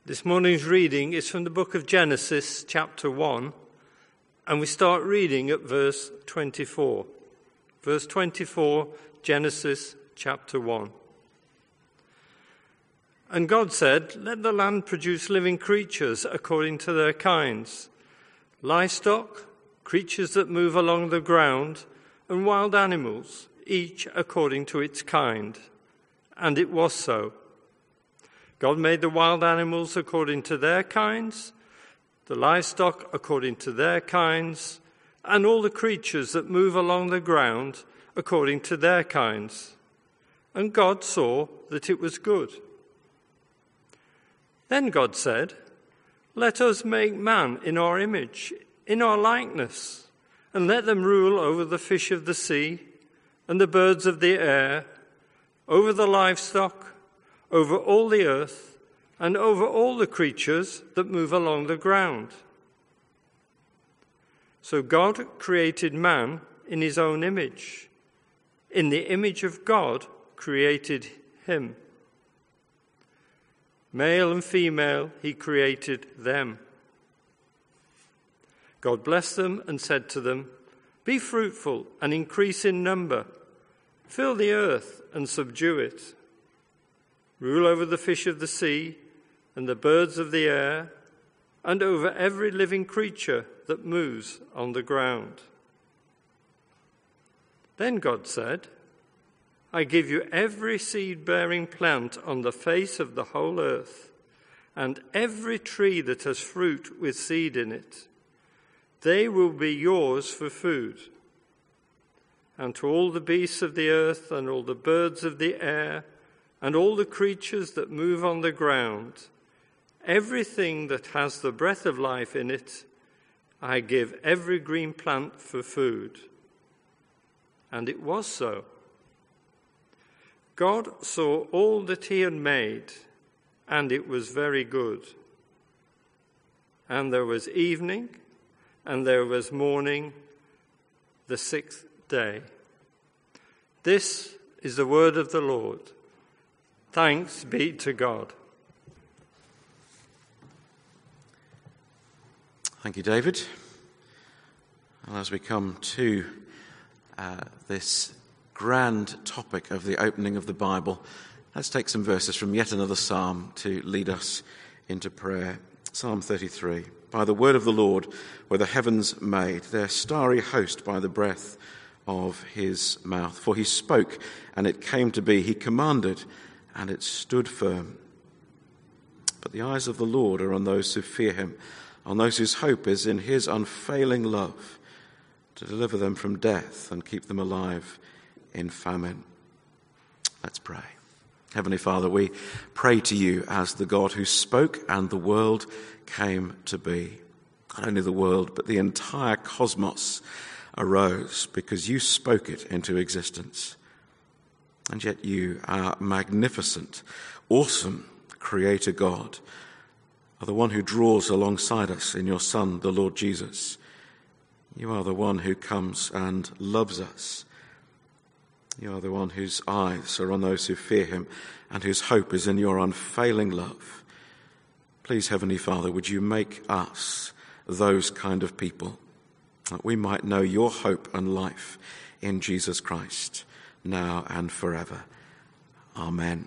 This morning's reading is from the book of Genesis, chapter 1, and we start reading at verse 24. Verse 24, Genesis chapter 1. And God said, "Let the land produce living creatures according to their kinds, livestock, creatures that move along the ground, and wild animals, each according to its kind." And it was so. God made the wild animals according to their kinds, the livestock according to their kinds, and all the creatures that move along the ground according to their kinds. And God saw that it was good. Then God said, "Let us make man in our image, in our likeness, and let them rule over the fish of the sea and the birds of the air, over the livestock, over all the earth, and over all the creatures that move along the ground." So God created man in his own image. In the image of God created him. Male and female he created them. God blessed them and said to them, "Be fruitful and increase in number. Fill the earth and subdue it. Rule over the fish of the sea and the birds of the air, and over every living creature that moves on the ground." Then God said, "I give you every seed-bearing plant on the face of the whole earth, and every tree that has fruit with seed in it. They will be yours for food. And to all the beasts of the earth and all the birds of the air and all the creatures that move on the ground, everything that has the breath of life in it, I give every green plant for food." And it was so. God saw all that he had made, and it was very good. And there was evening, and there was morning, the sixth day. This is the word of the Lord. Thanks be to God. Thank you, David. And as we come to this grand topic of the opening of the Bible, let's take some verses from yet another psalm to lead us into prayer. Psalm 33. "By the word of the Lord were the heavens made, their starry host by the breath of his mouth. For he spoke, and it came to be. He commanded, and it stood firm. But the eyes of the Lord are on those who fear him, on those whose hope is in his unfailing love, to deliver them from death and keep them alive in famine." Let's pray. Heavenly Father, we pray to you as the God who spoke and the world came to be. Not only the world, but the entire cosmos arose because you spoke it into existence. And yet you, our magnificent, awesome Creator God, are the one who draws alongside us in your Son, the Lord Jesus. You are the one who comes and loves us. You are the one whose eyes are on those who fear him and whose hope is in your unfailing love. Please, Heavenly Father, would you make us those kind of people, that we might know your hope and life in Jesus Christ, now and forever. Amen.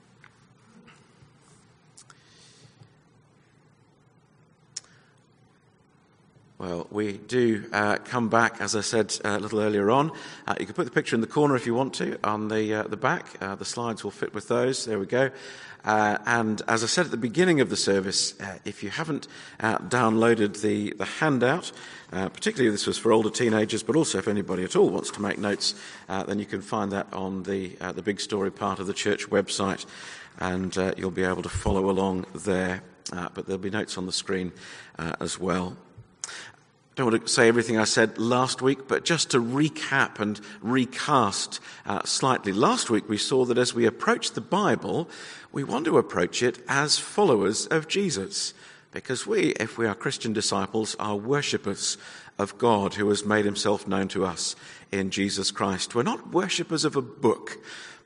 Well, we do come back, as I said a little earlier on. You can put the picture in the corner if you want to, on the back. The slides will fit with those. There we go. And as I said at the beginning of the service, if you haven't downloaded the handout, particularly this was for older teenagers, but also if anybody at all wants to make notes, then you can find that on the Big Story part of the church website, and you'll be able to follow along there. But there'll be notes on the screen as well. I don't want to say everything I said last week, but just to recap and recast slightly. Last week we saw that as we approach the Bible, we want to approach it as followers of Jesus, because we, if we are Christian disciples, are worshippers of God who has made himself known to us in Jesus Christ. We're not worshippers of a book,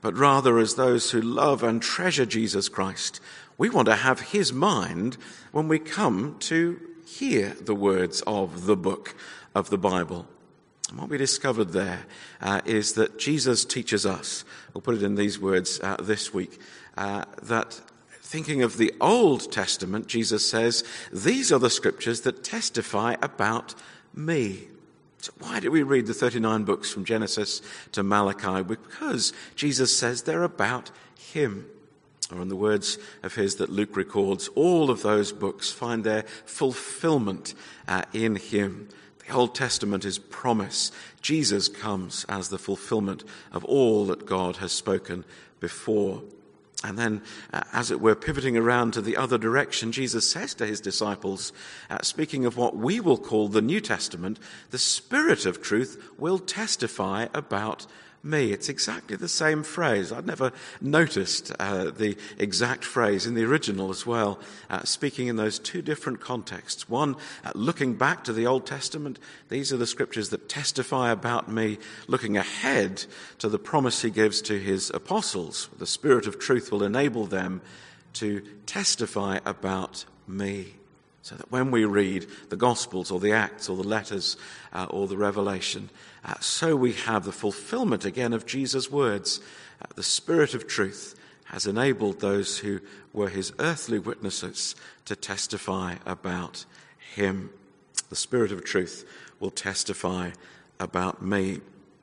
but rather as those who love and treasure Jesus Christ. We want to have his mind when we come to hear the words of the book of the Bible. And what we discovered there is that Jesus teaches us, we'll put it in these words this week, that thinking of the Old Testament, Jesus says, these are the scriptures that testify about me. So why do we read the 39 books from Genesis to Malachi? Because Jesus says they're about him. Or in the words of his that Luke records, all of those books find their fulfillment in him. The Old Testament is promise. Jesus comes as the fulfillment of all that God has spoken before. And then, as it were, pivoting around to the other direction, Jesus says to his disciples, speaking of what we will call the New Testament, the Spirit of truth will testify about me. It's exactly the same phrase. I'd never noticed the exact phrase in the original as well, speaking in those two different contexts. One, looking back to the Old Testament, these are the scriptures that testify about me. Looking ahead to the promise he gives to his apostles, the Spirit of truth will enable them to testify about me. So that when we read the Gospels or the Acts or the letters or the Revelation, so we have the fulfillment again of Jesus' words. The Spirit of truth has enabled those who were his earthly witnesses to testify about him. The Spirit of truth will testify about me.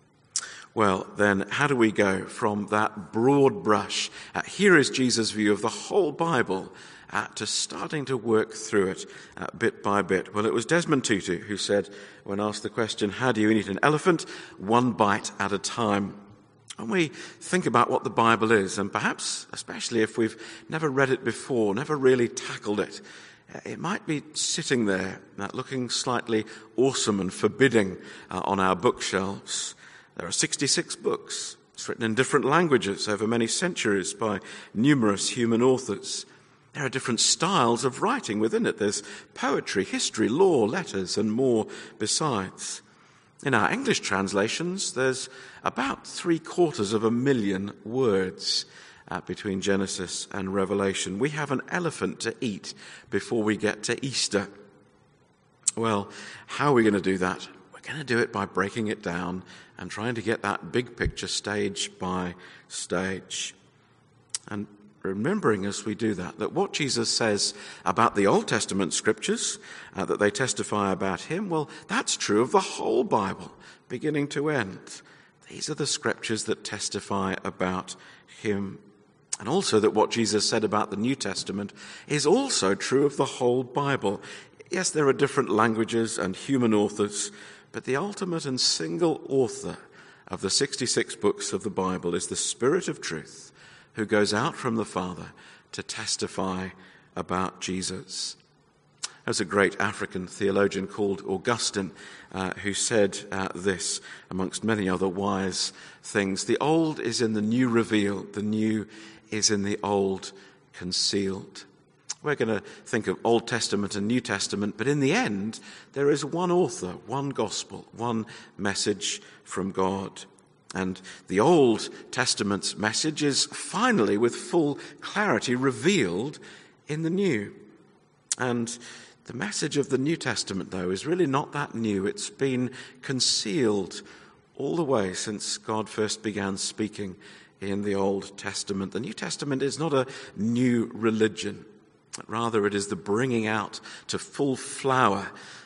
Well, then, how do we go from that broad brush, here is Jesus' view of the whole Bible, to starting to work through it bit by bit? Well, it was Desmond Tutu who said, when asked the question, how do you eat an elephant? One bite at a time. When we think about what the Bible is, and perhaps especially if we've never read it before, never really tackled it, it might be sitting there looking slightly awesome and forbidding on our bookshelves. There are 66 books. It's written in different languages over many centuries by numerous human authors. There are different styles of writing within it. There's poetry, history, law, letters, and more besides. In our English translations, there's about 750,000 words between Genesis and Revelation. We have an elephant to eat before we get to Easter. Well, how are we going to do that? We're going to do it by breaking it down and trying to get that big picture stage by stage. And remembering as we do that what Jesus says about the Old Testament scriptures, that they testify about him, well, that's true of the whole Bible, beginning to end. These are the scriptures that testify about him. And also that what Jesus said about the New Testament is also true of the whole Bible. Yes, there are different languages and human authors, but the ultimate and single author of the 66 books of the Bible is the Spirit of truth, who goes out from the Father to testify about Jesus. There's a great African theologian called Augustine who said this, amongst many other wise things: the old is in the new revealed, the new is in the old concealed. We're going to think of Old Testament and New Testament, but in the end, there is one author, one gospel, one message from God. And the Old Testament's message is finally, with full clarity, revealed in the New. And the message of the New Testament, though, is really not that new. It's been concealed all the way since God first began speaking in the Old Testament. The New Testament is not a new religion. Rather, it is the bringing out to full flower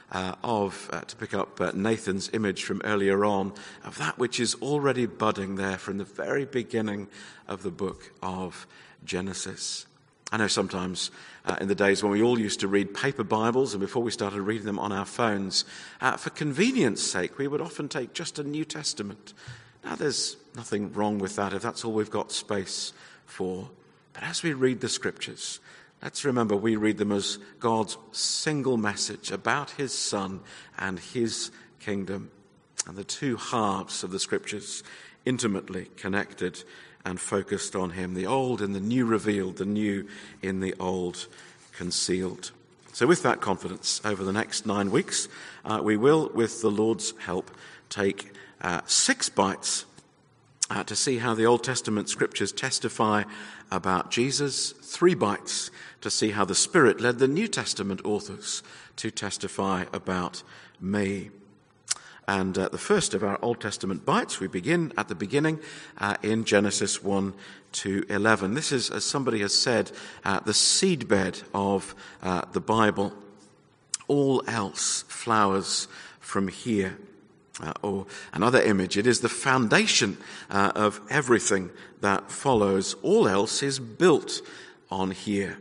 to pick up Nathan's image from earlier on, of that which is already budding there from the very beginning of the book of Genesis. I know sometimes in the days when we all used to read paper Bibles and before we started reading them on our phones, for convenience sake, we would often take just a New Testament. Now, there's nothing wrong with that if that's all we've got space for. But as we read the Scriptures, let's remember we read them as God's single message about his Son and his kingdom, and the two halves of the Scriptures intimately connected and focused on him, the old in the new revealed, the new in the old concealed. So with that confidence, over the next 9 weeks, we will, with the Lord's help, take 6 bites to see how the Old Testament scriptures testify about Jesus, 3 bites to see how the Spirit led the New Testament authors to testify about me. And the first of our Old Testament bites, we begin at the beginning in Genesis 1 to 11. This is, as somebody has said, the seedbed of the Bible. All else flowers from here. Or another image, it is the foundation of everything that follows. All else is built on here.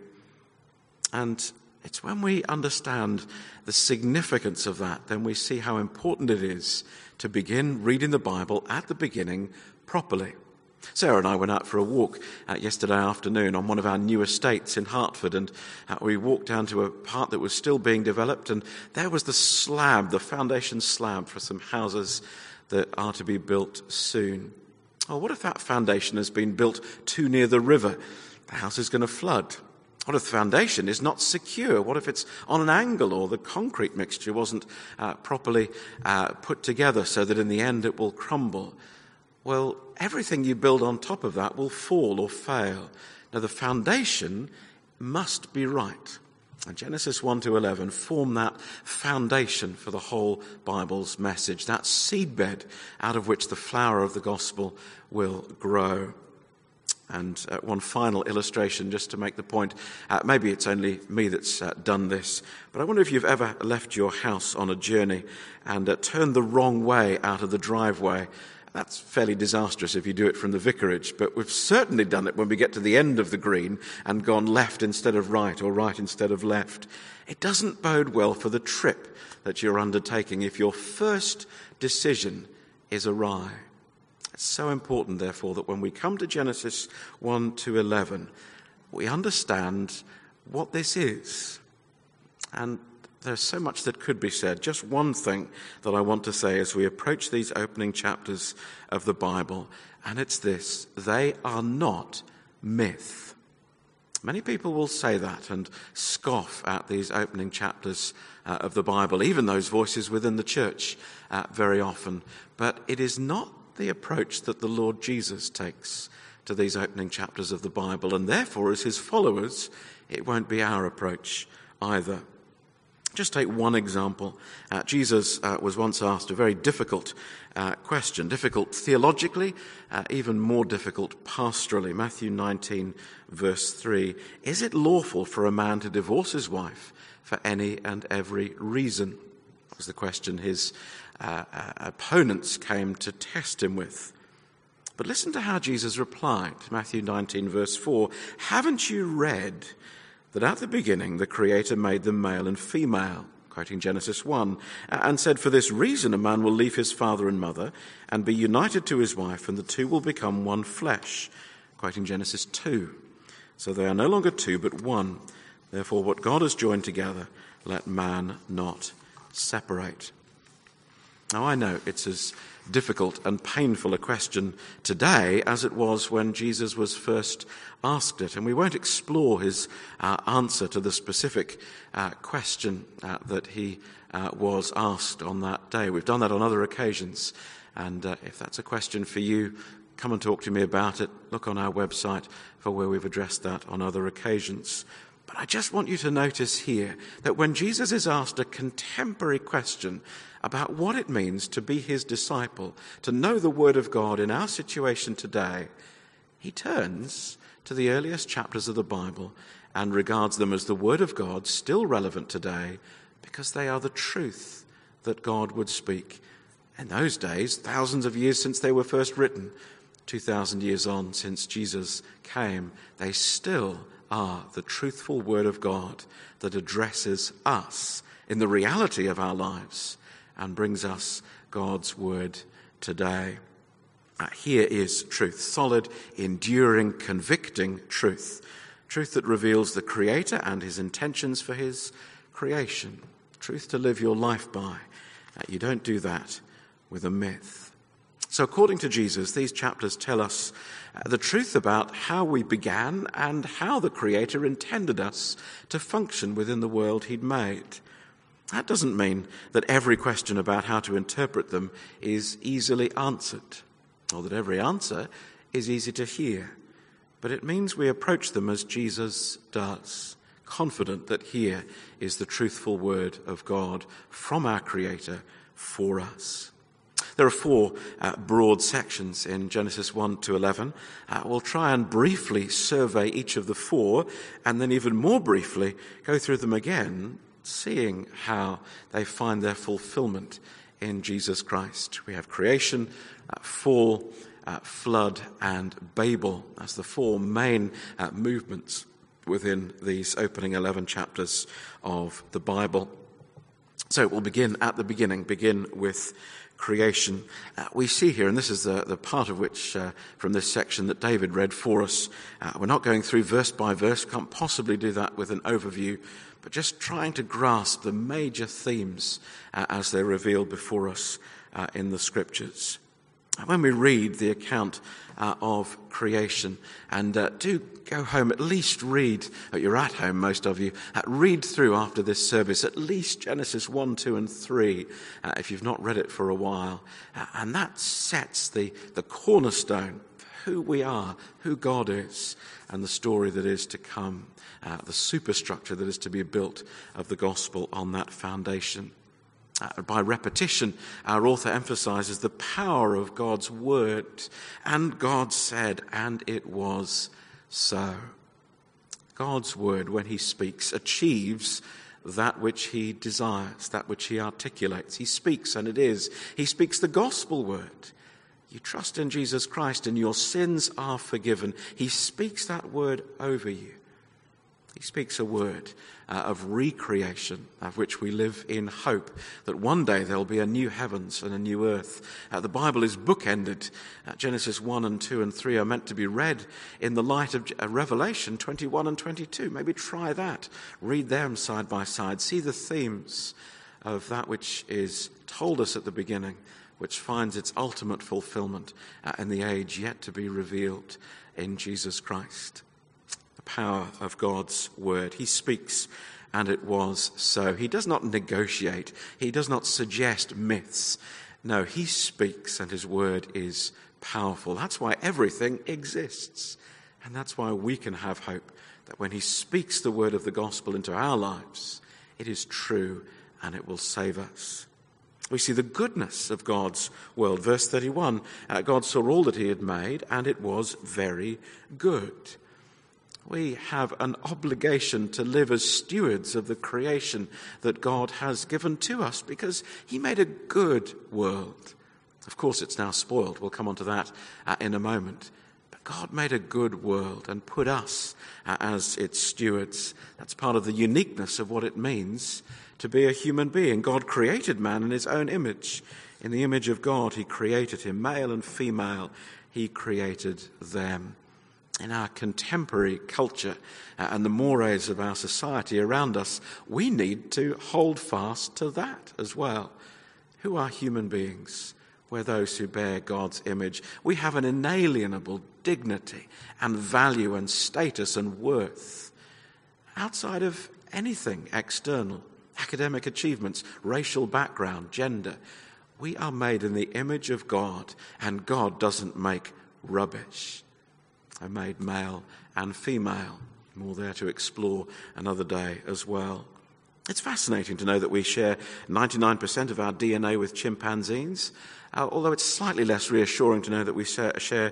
And it's when we understand the significance of that, then we see how important it is to begin reading the Bible at the beginning properly. Sarah and I went out for a walk yesterday afternoon on one of our new estates in Hertford, and we walked down to a part that was still being developed, and there was the slab, the foundation slab for some houses that are to be built soon. Oh, what if that foundation has been built too near the river? The house is going to flood. What if the foundation is not secure? What if it's on an angle, or the concrete mixture wasn't properly put together so that in the end it will crumble? Well, everything you build on top of that will fall or fail. Now, the foundation must be right. And Genesis 1 to 11 form that foundation for the whole Bible's message, that seedbed out of which the flower of the gospel will grow. And one final illustration, just to make the point, maybe it's only me that's done this, but I wonder if you've ever left your house on a journey and turned the wrong way out of the driveway. That's fairly disastrous if you do it from the vicarage, but we've certainly done it when we get to the end of the green and gone left instead of right, or right instead of left. It doesn't bode well for the trip that you're undertaking if your first decision is awry. It's so important, therefore, that when we come to Genesis 1 to 11, we understand what this is. And there's so much that could be said. Just one thing that I want to say as we approach these opening chapters of the Bible, and it's this: they are not myth. Many people will say that and scoff at these opening chapters of the Bible, even those voices within the church very often. But it is not the approach that the Lord Jesus takes to these opening chapters of the Bible, and therefore, as his followers, it won't be our approach either. Just take one example. Jesus was once asked a very difficult question, difficult theologically, even more difficult pastorally. Matthew 19, verse 3. Is it lawful for a man to divorce his wife for any and every reason? That was the question his opponents came to test him with. But listen to how Jesus replied. Matthew 19, verse 4. Haven't you read that at the beginning the Creator made them male and female, quoting Genesis 1, and said, for this reason a man will leave his father and mother and be united to his wife, and the two will become one flesh, quoting Genesis 2. So they are no longer two but one. Therefore what God has joined together, let man not separate. Now I know it's as difficult and painful a question today as it was when Jesus was first asked it, and we won't explore his answer to the specific question that he was asked on that day. We've done that on other occasions, and if that's a question for you, come and talk to me about it. Look on our website for where we've addressed that on other occasions. But I just want you to notice here that when Jesus is asked a contemporary question about what it means to be his disciple, to know the Word of God in our situation today, he turns to the earliest chapters of the Bible and regards them as the Word of God, still relevant today, because they are the truth that God would speak. In those days, thousands of years since they were first written, 2,000 years on since Jesus came, they still are the truthful Word of God that addresses us in the reality of our lives and brings us God's Word today. Here is truth, solid, enduring, convicting truth. Truth that reveals the Creator and his intentions for his creation. Truth to live your life by. You don't do that with a myth. So according to Jesus, these chapters tell us the truth about how we began and how the Creator intended us to function within the world he'd made. That doesn't mean that every question about how to interpret them is easily answered. or that every answer is easy to hear, but it means we approach them as Jesus does, confident that here is the truthful word of God from our Creator for us. There are 4 broad sections in Genesis 1 to 11. We'll try and briefly survey each of the 4, and then even more briefly go through them again, seeing how they find their fulfillment in Jesus Christ. We have creation, fall, flood, and Babel as the 4 main movements within these opening 11 chapters of the Bible. So we'll begin at the beginning, begin with creation. We see here, and this is the part of which from this section that David read for us, we're not going through verse by verse, can't possibly do that with an overview, but just trying to grasp the major themes as they're revealed before us in the Scriptures. When we read the account of creation, and do go home, at least read, you're at home, most of you, read through after this service, at least Genesis 1, 2 and 3, if you've not read it for a while. And that sets the cornerstone for who we are, who God is, and the story that is to come, the superstructure that is to be built of the gospel on that foundation. By repetition, our author emphasizes the power of God's word. And God said, and it was so. God's word, when he speaks, achieves that which he desires, that which he articulates. He speaks, and it is. He speaks the gospel word. You trust in Jesus Christ, and your sins are forgiven. He speaks that word over you. He speaks a word of recreation, of which we live in hope, that one day there'll be a new heavens and a new earth. The Bible is bookended. Genesis 1 and 2 and 3 are meant to be read in the light of Revelation 21 and 22. Maybe try that. Read them side by side. See the themes of that which is told us at the beginning, which finds its ultimate fulfillment in the age yet to be revealed in Jesus Christ. Power of God's word. He speaks, and it was so. He does not negotiate. He does not suggest myths. No, he speaks, and his word is powerful. That's why everything exists. And that's why we can have hope that when he speaks the word of the gospel into our lives, it is true and it will save us. We see the goodness of God's world. Verse 31, God saw all that he had made, and it was very good. We have an obligation to live as stewards of the creation that God has given to us because he made a good world. Of course, it's now spoiled. We'll come on to that in a moment. But God made a good world and put us as its stewards. That's part of the uniqueness of what it means to be a human being. God created man in his own image. In the image of God, he created him. Male and female, he created them. In our contemporary culture and the mores of our society around us, we need to hold fast to that as well. Who are human beings? We're those who bear God's image. We have an inalienable dignity and value and status and worth outside of anything external, academic achievements, racial background, gender. We are made in the image of God, and God doesn't make rubbish. I made male and female. More there to explore another day as well. It's fascinating to know that we share 99% of our DNA with chimpanzees, although it's slightly less reassuring to know that we share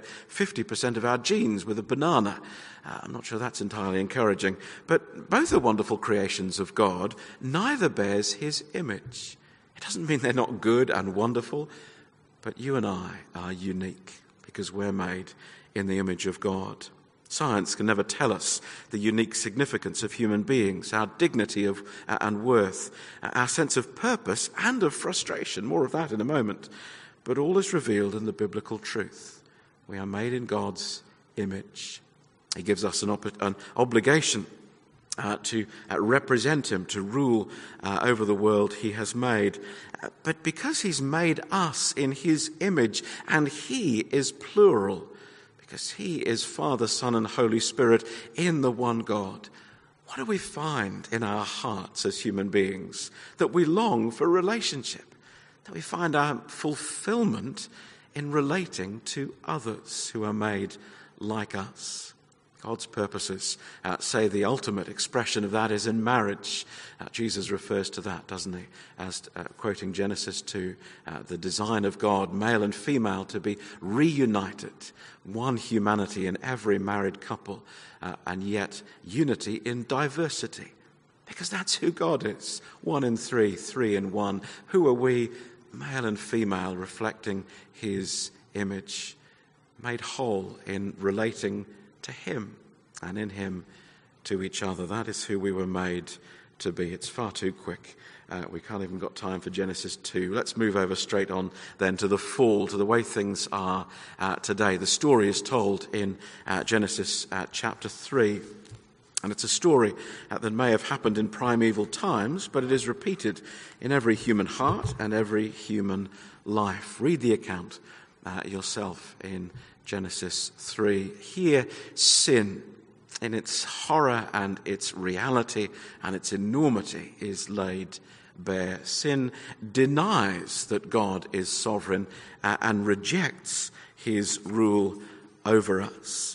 50% of our genes with a banana. I'm not sure that's entirely encouraging. But both are wonderful creations of God. Neither bears his image. It doesn't mean they're not good and wonderful, but you and I are unique because we're made in the image of God. Science can never tell us the unique significance of human beings, our dignity and worth, our sense of purpose and of frustration. More of that in a moment. But all is revealed in the biblical truth. We are made in God's image. He gives us an obligation to represent him, to rule over the world he has made. But because he's made us in his image, and he is plural, because he is Father, Son, and Holy Spirit in the one God, what do we find in our hearts as human beings? That we long for relationship, that we find our fulfillment in relating to others who are made like us. God's purposes say the ultimate expression of that is in marriage. Jesus refers to that, doesn't he, as quoting Genesis 2, the design of God, male and female, to be reunited, one humanity in every married couple, and yet unity in diversity. Because that's who God is. 1 in 3, 3 in 1. Who are we? Male and female, reflecting his image, made whole in relating to him and in him to each other. That is who we were made to be. It's far too quick. We can't even got time for Genesis 2. Let's move over straight on then to the fall, to the way things are today. The story is told in Genesis chapter 3. And it's a story that may have happened in primeval times, but it is repeated in every human heart and every human life. Read the account yourself in Genesis 3. Here, sin in its horror and its reality and its enormity is laid bare. Sin denies that God is sovereign and rejects his rule over us.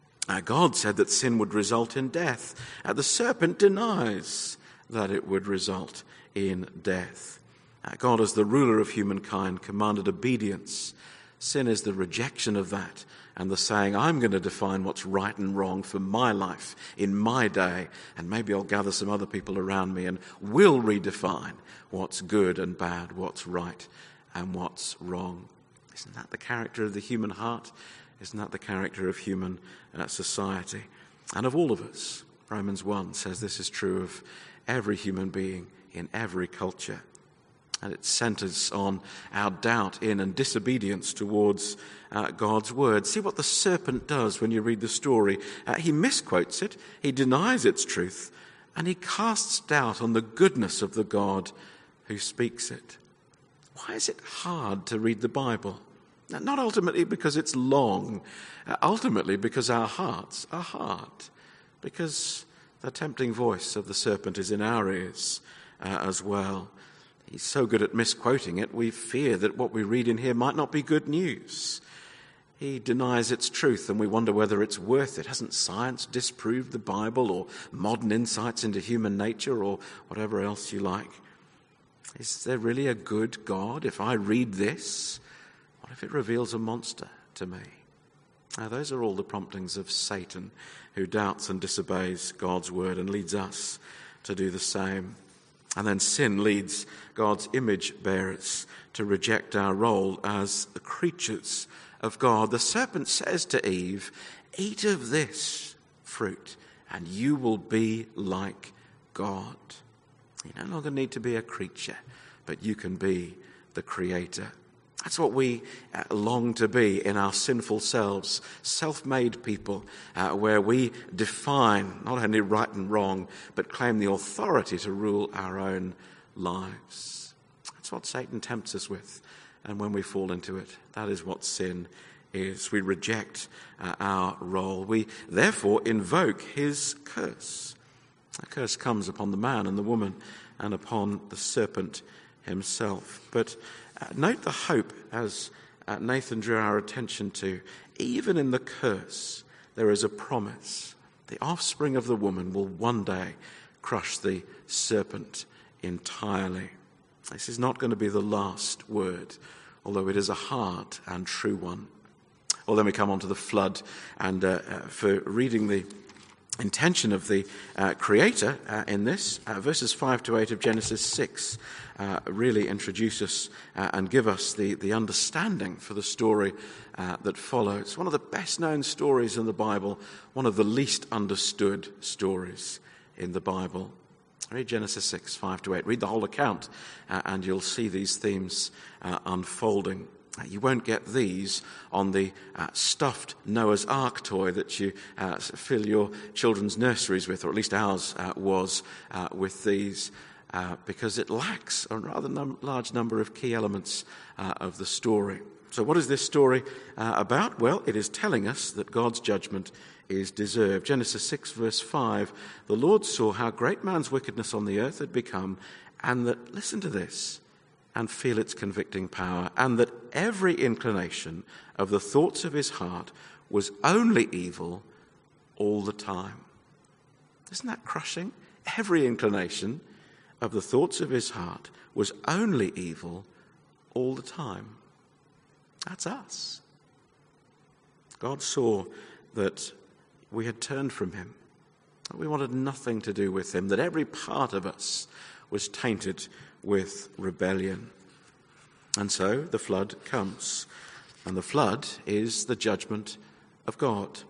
God said that sin would result in death. The serpent denies that it would result in death. God, as the ruler of humankind, commanded obedience. Sin is the rejection of that and the saying, I'm going to define what's right and wrong for my life in my day, and maybe I'll gather some other people around me and we'll redefine what's good and bad, what's right and what's wrong. Isn't that the character of the human heart? Isn't that the character of human society? And of all of us. Romans 1 says this is true of every human being in every culture. And it centers on our doubt in and disobedience towards God's word. See what the serpent does when you read the story. He misquotes it, he denies its truth, and he casts doubt on the goodness of the God who speaks it. Why is it hard to read the Bible? Not ultimately because it's long, ultimately because our hearts are hard, because the tempting voice of the serpent is in our ears as well. He's so good at misquoting it, we fear that what we read in here might not be good news. He denies its truth and we wonder whether it's worth it. Hasn't science disproved the Bible or modern insights into human nature or whatever else you like? Is there really a good God? If I read this, what if it reveals a monster to me? Now, those are all the promptings of Satan, who doubts and disobeys God's word and leads us to do the same. And then sin leads God's image bearers to reject our role as the creatures of God. The serpent says to Eve, eat of this fruit and you will be like God. You no longer need to be a creature, but you can be the creator. That's what we long to be in our sinful selves, self-made people, where we define not only right and wrong, but claim the authority to rule our own lives. That's what Satan tempts us with. And when we fall into it, that is what sin is. We reject our role. We therefore invoke his curse. A curse comes upon the man and the woman and upon the serpent himself. But note the hope, as Nathan drew our attention to. Even in the curse, there is a promise. The offspring of the woman will one day crush the serpent entirely. This is not going to be the last word, although it is a hard and true one. Well, then we come on to the flood, and for reading the intention of the Creator in this, verses 5 to 8 of Genesis 6 really introduce us and give us the understanding for the story that follows. One of the best known stories in the Bible, one of the least understood stories in the Bible. Read Genesis 6, 5 to 8. Read the whole account and you'll see these themes unfolding. You won't get these on the stuffed Noah's Ark toy that you fill your children's nurseries with, or at least ours was with these, because it lacks a rather large number of key elements of the story. So what is this story about? Well, it is telling us that God's judgment is deserved. Genesis 6, verse 5, the Lord saw how great man's wickedness on the earth had become, and that, listen to this, and feel its convicting power, and that every inclination of the thoughts of his heart was only evil all the time. Isn't that crushing? Every inclination of the thoughts of his heart was only evil all the time. That's us. God saw that we had turned from him, that we wanted nothing to do with him, that every part of us was tainted with rebellion. And so the flood comes, and the flood is the judgment of God.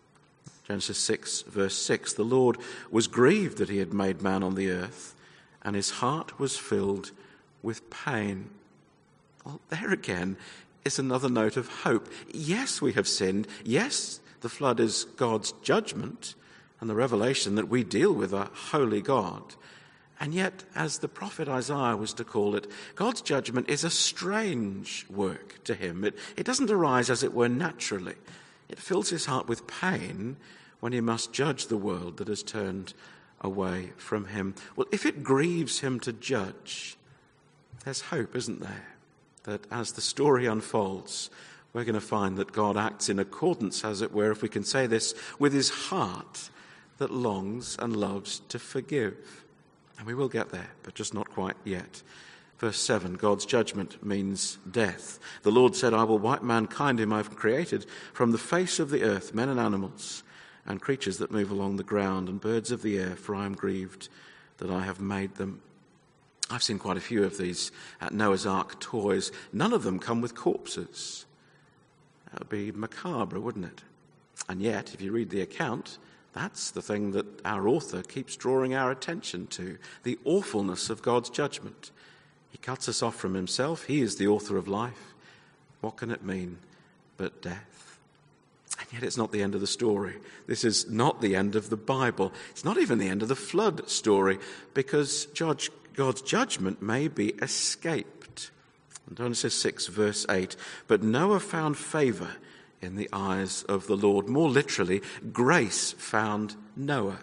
Genesis 6, verse 6, the Lord was grieved that he had made man on the earth, and his heart was filled with pain. Well, there again is another note of hope. Yes, we have sinned. Yes, the flood is God's judgment and the revelation that we deal with a holy God. And yet, as the prophet Isaiah was to call it, God's judgment is a strange work to him. It doesn't arise, as it were, naturally. It fills his heart with pain when he must judge the world that has turned away from him. Well, if it grieves him to judge, there's hope, isn't there? That as the story unfolds, we're going to find that God acts in accordance, as it were, if we can say this, with his heart that longs and loves to forgive. And we will get there, but just not quite yet. Verse 7, God's judgment means death. The Lord said, I will wipe mankind whom I have created from the face of the earth, men and animals, and creatures that move along the ground, and birds of the air, for I am grieved that I have made them. I've seen quite a few of these Noah's Ark toys. None of them come with corpses. That would be macabre, wouldn't it? And yet, if you read the account, that's the thing that our author keeps drawing our attention to, the awfulness of God's judgment. He cuts us off from himself. He is the author of life. What can it mean but death? And yet it's not the end of the story. This is not the end of the Bible. It's not even the end of the flood story, because God's judgment may be escaped. In Genesis 6, verse 8, but Noah found favor in the eyes of the Lord. More literally, grace found Noah.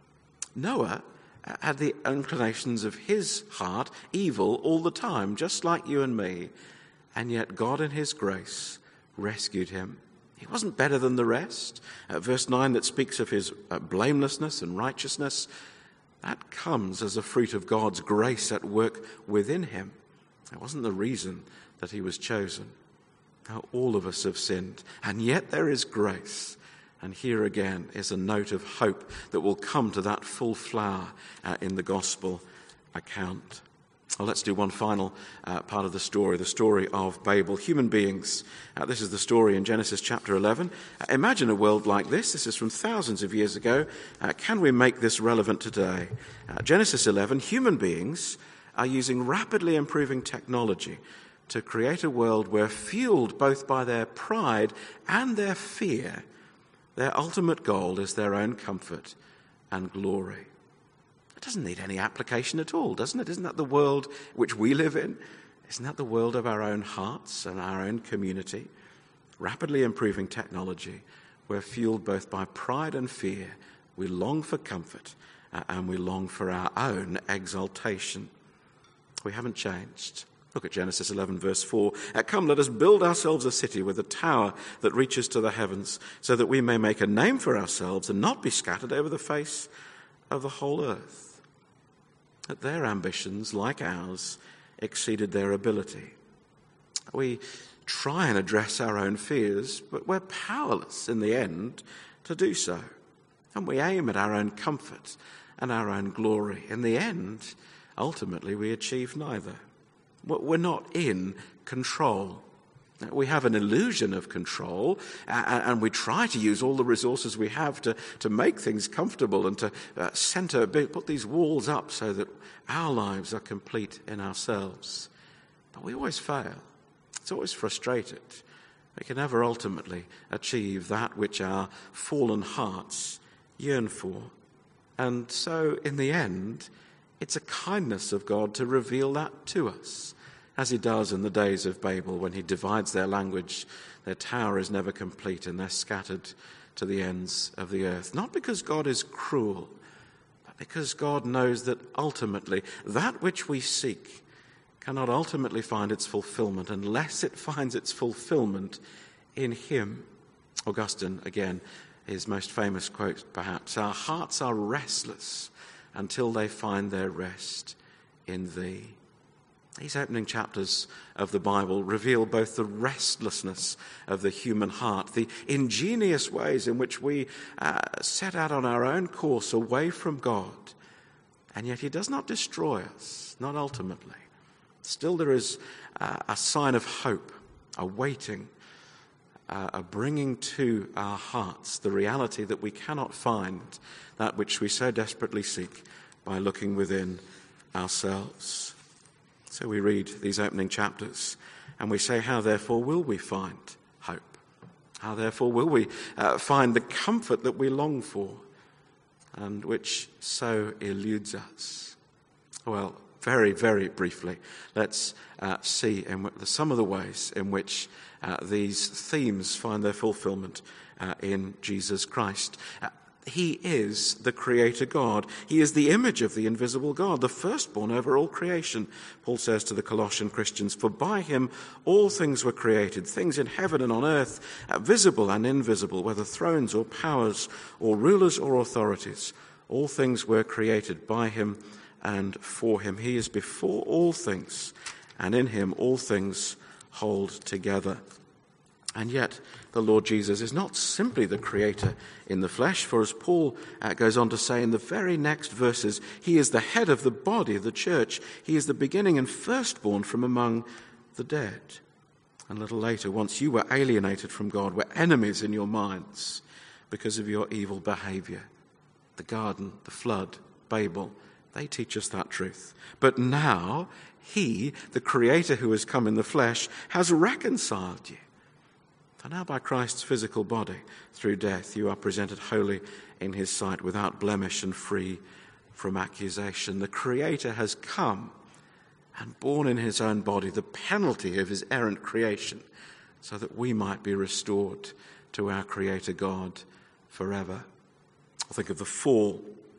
Noah had the inclinations of his heart evil all the time, just like you and me. And yet God in his grace rescued him. He wasn't better than the rest. Verse 9 that speaks of his blamelessness and righteousness, that comes as a fruit of God's grace at work within him. It wasn't the reason that he was chosen. Now, all of us have sinned, and yet there is grace. And here again is a note of hope that will come to that full flower in the gospel account. Well, let's do one final part of the story of Babel. Human beings. This is the story in Genesis chapter 11. Imagine a world like this. This is from thousands of years ago. Can we make this relevant today? Genesis 11, human beings are using rapidly improving technology to create a world where, fueled both by their pride and their fear, their ultimate goal is their own comfort and glory. It doesn't need any application at all, doesn't it? Isn't that the world which we live in? Isn't that the world of our own hearts and our own community? Rapidly improving technology, we're fueled both by pride and fear. We long for comfort and we long for our own exaltation. We haven't changed. Look at Genesis 11, verse 4. Come, let us build ourselves a city with a tower that reaches to the heavens, so that we may make a name for ourselves and not be scattered over the face of the whole earth. That their ambitions, like ours, exceeded their ability. We try and address our own fears, but we're powerless in the end to do so. And we aim at our own comfort and our own glory. In the end, ultimately, we achieve neither. We're not in control. We have an illusion of control, and we try to use all the resources we have to make things comfortable and to put these walls up so that our lives are complete in ourselves. But we always fail. It's always frustrated. We can never ultimately achieve that which our fallen hearts yearn for. And so, in the end, it's a kindness of God to reveal that to us, as he does in the days of Babel when he divides their language. Their tower is never complete and they're scattered to the ends of the earth. Not because God is cruel, but because God knows that ultimately that which we seek cannot ultimately find its fulfillment unless it finds its fulfillment in him. Augustine, again, his most famous quote perhaps, "Our hearts are restless until they find their rest in thee." These opening chapters of the Bible reveal both the restlessness of the human heart, the ingenious ways in which we set out on our own course away from God, and yet he does not destroy us, not ultimately. Still there is a sign of hope, a waiting, a bringing to our hearts the reality that we cannot find that which we so desperately seek by looking within ourselves. So we read these opening chapters and we say, how therefore will we find hope? How therefore will we find the comfort that we long for and which so eludes us? Well, very, very briefly, let's see some of the ways in which these themes find their fulfillment in Jesus Christ. He is the Creator God. He is the image of the invisible God, the firstborn over all creation. Paul says to the Colossian Christians, "For by him all things were created, things in heaven and on earth, visible and invisible, whether thrones or powers or rulers or authorities. All things were created by him and for him. He is before all things, and in him all things hold together." And yet, the Lord Jesus is not simply the Creator in the flesh, for as Paul goes on to say in the very next verses, he is the head of the body of the church. He is the beginning and firstborn from among the dead. And a little later, once you were alienated from God, were enemies in your minds because of your evil behavior. The garden, the flood, Babel, they teach us that truth. But now, he, the Creator who has come in the flesh, has reconciled you. For now by Christ's physical body, through death, you are presented holy in his sight, without blemish and free from accusation. The Creator has come and borne in his own body the penalty of his errant creation, so that we might be restored to our Creator God forever. Think of the fall.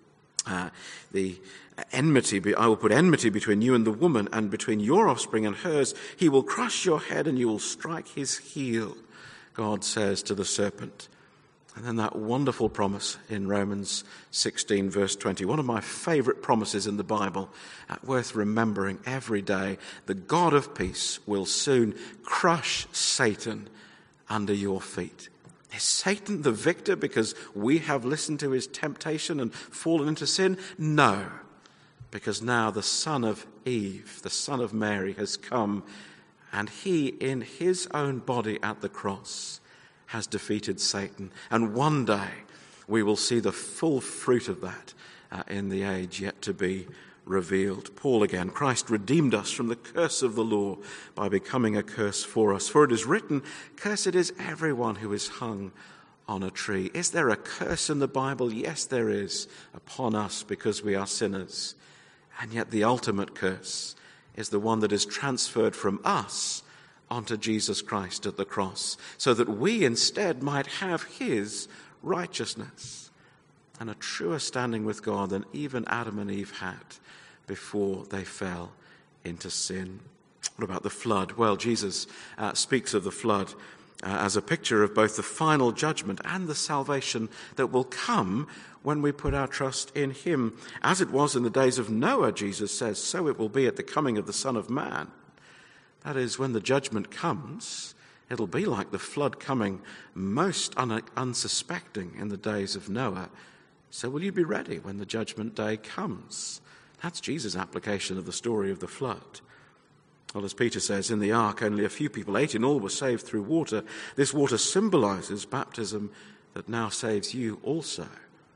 The enmity, I will put enmity between you and the woman, and between your offspring and hers. He will crush your head and you will strike his heel, God says to the serpent. And then that wonderful promise in Romans 16, verse 20, one of my favorite promises in the Bible, worth remembering every day. The God of peace will soon crush Satan under your feet. Is Satan the victor because we have listened to his temptation and fallen into sin? No, because now the son of Eve, the son of Mary, has come, and he, in his own body at the cross, has defeated Satan. And one day we will see the full fruit of that in the age yet to be revealed. Paul again, Christ redeemed us from the curse of the law by becoming a curse for us. For it is written, "Cursed is everyone who is hung on a tree." Is there a curse in the Bible? Yes, there is, upon us because we are sinners. And yet the ultimate curse is the one that is transferred from us onto Jesus Christ at the cross, so that we instead might have his righteousness and a truer standing with God than even Adam and Eve had before they fell into sin. What about the flood? Well, Jesus speaks of the flood as a picture of both the final judgment and the salvation that will come when we put our trust in him. As it was in the days of Noah, Jesus says, so it will be at the coming of the Son of Man. That is, when the judgment comes, it'll be like the flood coming most unsuspecting in the days of Noah. So will you be ready when the judgment day comes? That's Jesus' application of the story of the flood. Well, as Peter says, in the ark only a few people, 8 in all, were saved through water. This water symbolizes baptism that now saves you also.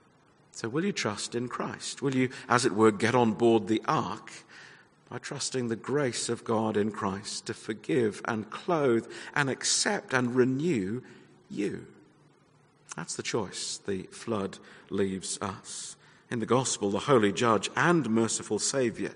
So will you trust in Christ? Will you, as it were, get on board the ark by trusting the grace of God in Christ to forgive and clothe and accept and renew you? That's the choice the flood leaves us. In the gospel, the holy judge and merciful Saviour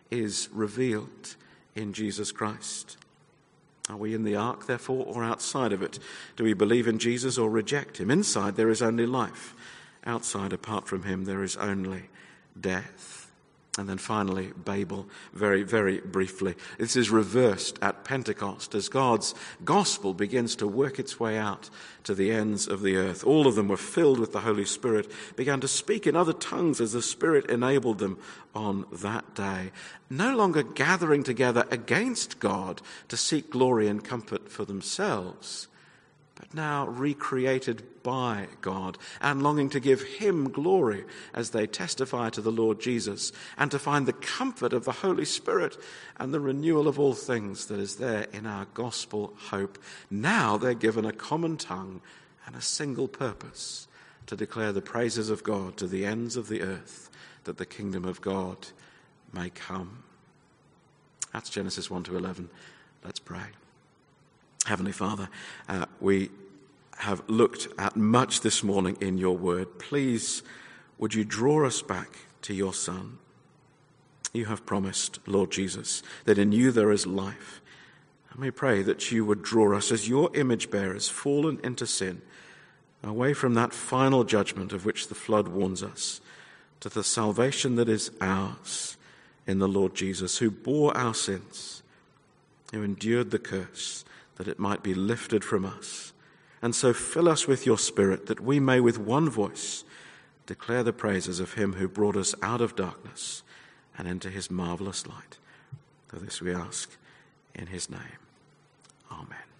is revealed in Jesus Christ. Are we in the ark, therefore, or outside of it? Do we believe in Jesus or reject him? Inside, there is only life. Outside, apart from him, there is only death. And then finally, Babel, very, very briefly. This is reversed at Pentecost as God's gospel begins to work its way out to the ends of the earth. All of them were filled with the Holy Spirit, began to speak in other tongues as the Spirit enabled them on that day. No longer gathering together against God to seek glory and comfort for themselves, but now recreated by God and longing to give him glory as they testify to the Lord Jesus and to find the comfort of the Holy Spirit and the renewal of all things that is there in our gospel hope. Now they're given a common tongue and a single purpose to declare the praises of God to the ends of the earth, that the kingdom of God may come. That's Genesis 1 to 11. Let's pray. Heavenly Father, we have looked at much this morning in your word. Please, would you draw us back to your Son? You have promised, Lord Jesus, that in you there is life. And we pray that you would draw us as your image bearers fallen into sin, away from that final judgment of which the flood warns us, to the salvation that is ours in the Lord Jesus, who bore our sins, who endured the curse, that it might be lifted from us. And so fill us with your Spirit, that we may with one voice declare the praises of him who brought us out of darkness and into his marvelous light. For this we ask in his name. Amen.